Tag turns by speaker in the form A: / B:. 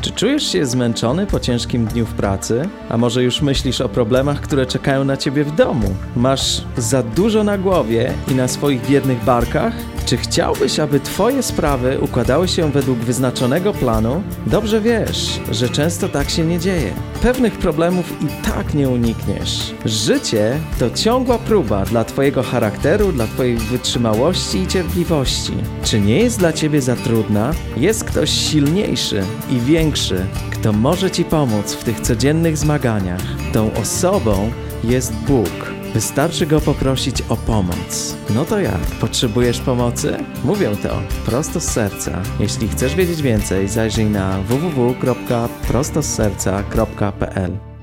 A: Czy czujesz się zmęczony po ciężkim dniu w pracy? A może już myślisz o problemach, które czekają na ciebie w domu? Masz za dużo na głowie i na swoich biednych barkach? Czy chciałbyś, aby twoje sprawy układały się według wyznaczonego planu? Dobrze wiesz, że często tak się nie dzieje. Pewnych problemów i tak nie unikniesz. Życie to ciągła próba dla twojego charakteru, dla twojej wytrzymałości i cierpliwości. Czy nie jest dla ciebie za trudna? Jest ktoś silniejszy i większy, kto może ci pomóc w tych codziennych zmaganiach. Tą osobą jest Bóg. Wystarczy Go poprosić o pomoc. No to jak? Potrzebujesz pomocy? Mówię to prosto z serca. Jeśli chcesz wiedzieć więcej, zajrzyj na www.prostozserca.pl.